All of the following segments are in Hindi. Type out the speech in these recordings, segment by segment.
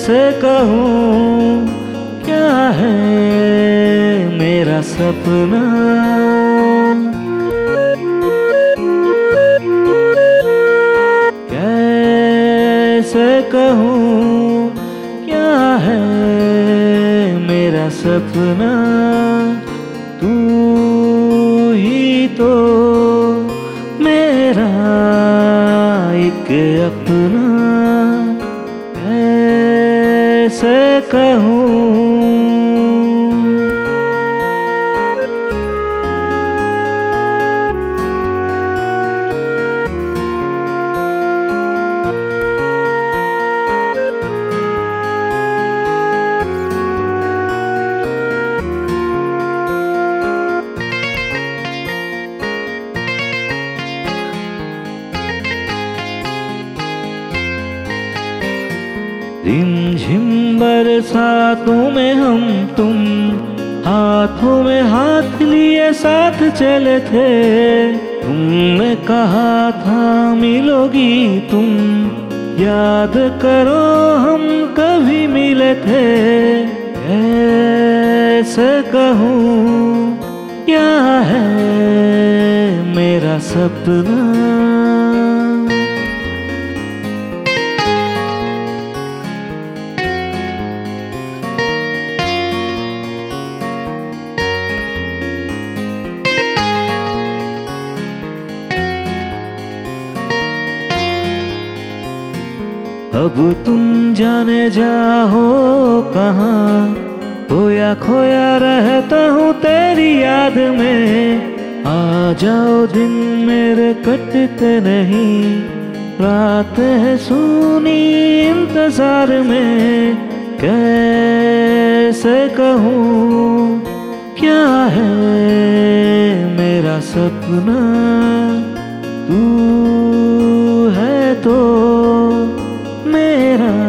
कैसे कहूँ क्या है मेरा सपना। कैसे कहूँ क्या है मेरा सपना। तू ही तो मेरा एक अपना। कैसे कहूँ। रिमझिम बरसातों में हम तुम हाथों में हाथ लिए साथ चले थे। तुमने कहा था मिलोगी तुम, याद करो हम कभी मिले थे। ऐसे कहूँ क्या है मेरा सपना। अब तुम जाने जाओ कहाँ, खोया खोया रहता हूँ तेरी याद में। आ जाओ दिन मेरे कटते नहीं, रात है सुनी इंतजार में। कैसे कहूँ क्या है मेरा सपना। तू है तो मेरा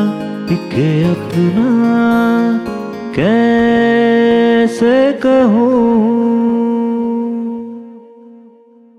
एक अपना। कैसे कहूँ।